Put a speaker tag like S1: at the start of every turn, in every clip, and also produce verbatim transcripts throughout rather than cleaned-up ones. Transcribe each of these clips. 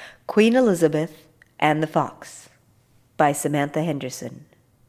S1: Queen Elizabeth and the Fox by Samantha Henderson.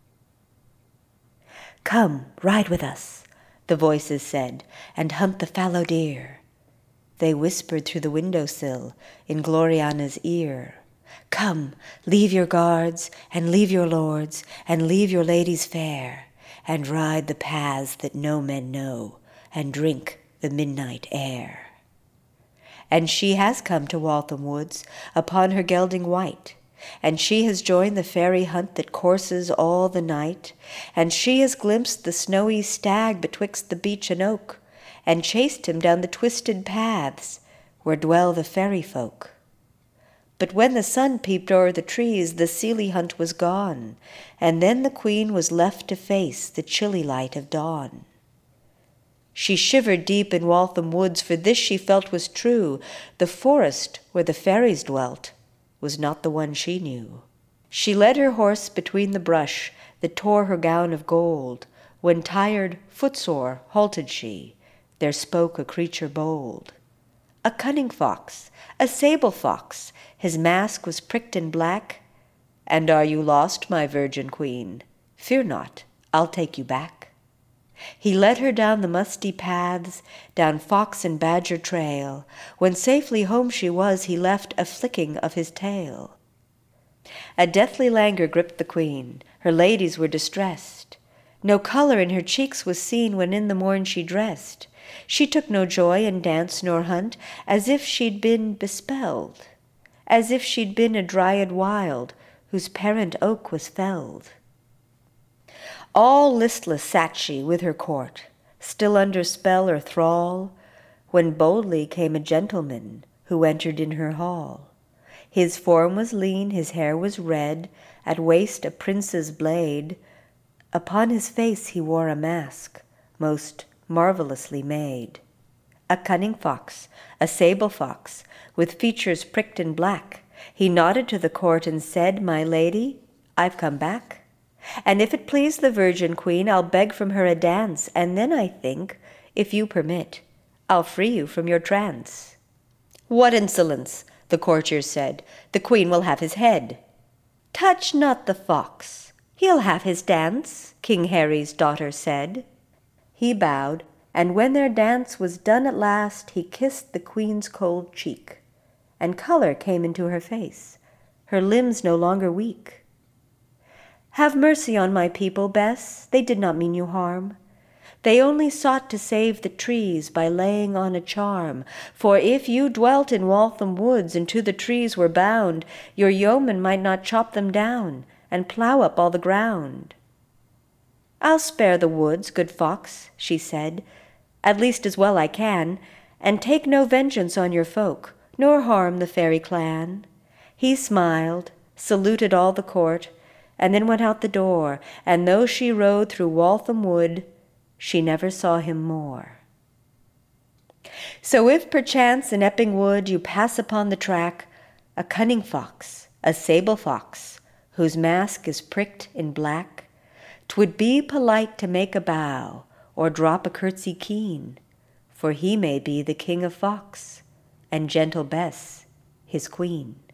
S1: "Come, ride with us," the voices said, "and hunt the fallow deer." They whispered through the window-sill in Gloriana's ear. "Come, leave your guards, and leave your lords, and leave your ladies fair, and ride the paths that no men know, and drink the midnight air." And she has come to Waltham Woods upon her gelding white, and she has joined the fairy hunt that courses all the night, and she has glimpsed the snowy stag betwixt the beech and oak, and chased him down the twisted paths where dwell the fairy folk. But when the sun peeped o'er the trees, the seelie hunt was gone, and then the queen was left to face the chilly light of dawn. She shivered deep in Waltham Woods, for this she felt was true: the forest where the fairies dwelt was not the one she knew. She led her horse between the brush that tore her gown of gold, when tired, footsore, halted she. There spoke a creature bold. A cunning fox, a sable fox, his mask was pricked in black. "And are you lost, my virgin queen? Fear not, I'll take you back." He led her down the musty paths, down fox and badger trail. When safely home she was, he left a flicking of his tail. A deathly languor gripped the queen. Her ladies were distressed. No colour in her cheeks was seen when in the morn she dressed. She took no joy in dance nor hunt, as if she'd been bespelled, as if she'd been a dryad wild, whose parent oak was felled. All listless sat she with her court, still under spell or thrall, when boldly came a gentleman who entered in her hall. His form was lean, his hair was red, at waist a prince's blade. Upon his face he wore a mask, most marvellously made. A cunning fox, a sable fox, with features pricked in black, he nodded to the court and said, "My lady, I've come back. And if it please the virgin queen, I'll beg from her a dance, and then I think, if you permit, I'll free you from your trance." "What insolence!" the courtiers said. "The queen will have his head." "Touch not the fox, he'll have his dance," King Harry's daughter said. He bowed, and when their dance was done at last, he kissed the queen's cold cheek, and colour came into her face, her limbs no longer weak. "Have mercy on my people, Bess, they did not mean you harm. They only sought to save the trees by laying on a charm. For if you dwelt in Waltham Woods and to the trees were bound, your yeomen might not chop them down and plough up all the ground." "I'll spare the woods, good fox," she said, "at least as well I can, and take no vengeance on your folk, nor harm the fairy clan." He smiled, saluted all the court, and then went out the door, and though she rode through Waltham Wood, she never saw him more. So if perchance in Epping Wood you pass upon the track a cunning fox, a sable fox, whose mask is pricked in black, 'twould be polite to make a bow, or drop a curtsy keen, for he may be the King of Fox, and gentle Bess his queen.